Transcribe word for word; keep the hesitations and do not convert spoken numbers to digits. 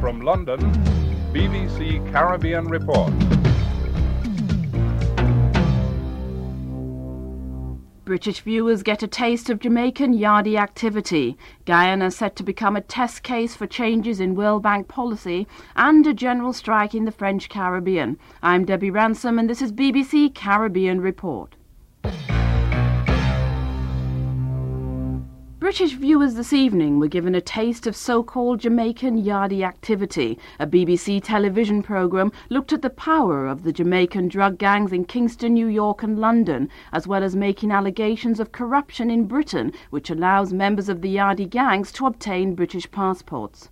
from London, B B C Caribbean Report. British viewers get a taste of Jamaican Yardie activity. Guyana set to become a test case for changes in World Bank policy and a general strike in the French Caribbean. I'm Debbie Ransom and this is B B C Caribbean Report. British viewers this evening were given a taste of so-called Jamaican Yardie activity. A B B C television programme looked at the power of the Jamaican drug gangs in Kingston, New York and London, as well as making allegations of corruption in Britain, which allows members of the Yardie gangs to obtain British passports.